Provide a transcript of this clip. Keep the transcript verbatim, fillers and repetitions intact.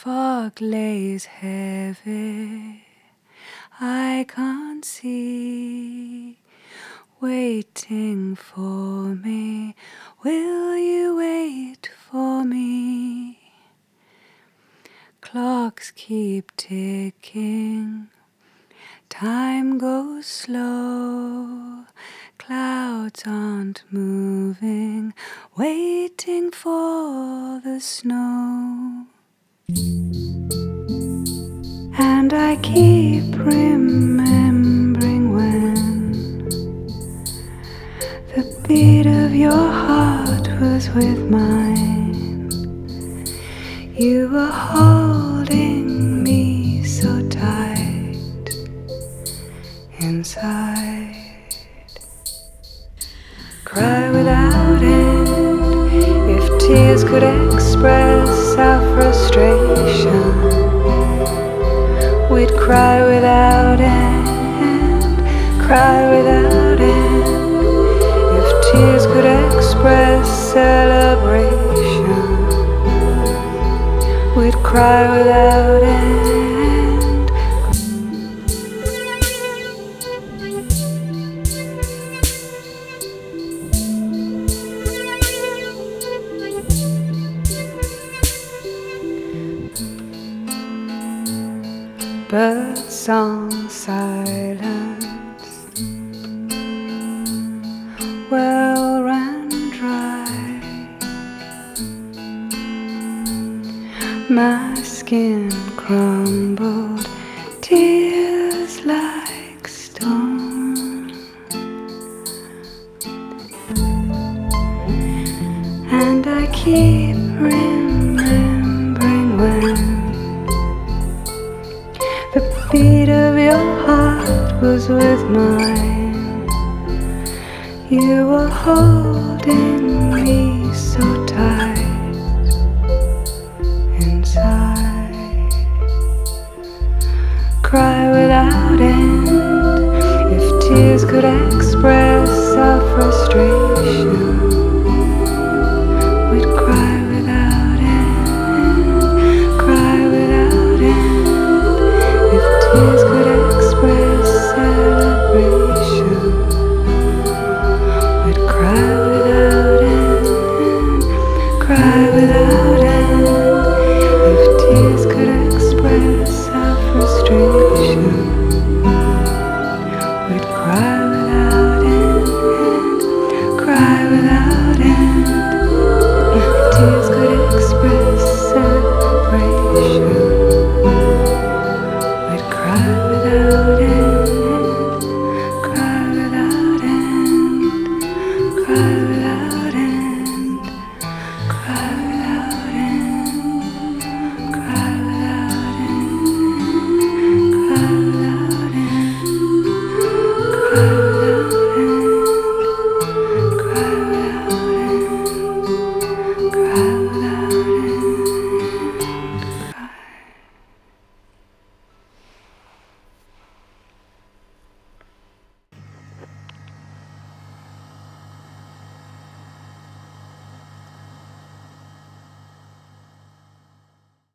fog lays heavy, I can't see. Waiting for me, will you wait for me? Clocks keep ticking, time goes slow, clouds aren't moving, waiting for the snow. And I keep remembering when the beat of your heart was with mine. You were holding me so tight inside. Cry without end, if tears could express our frustration. We'd cry without end, cry without end, if tears could express celebration. We'd cry without end. Bird song silence, well ran dry. My skin crumbled, tears like stone. And I keep remembering when the beat of your heart was with mine. You were holding me so tight inside. Cry without end, if tears could express our frustration. We'd cry without end, cry without end, if tears could express celebration. We'd cry without end, cry without end, if tears could express our frustration. We'd cry without end, cry without end, if tears could express celebration.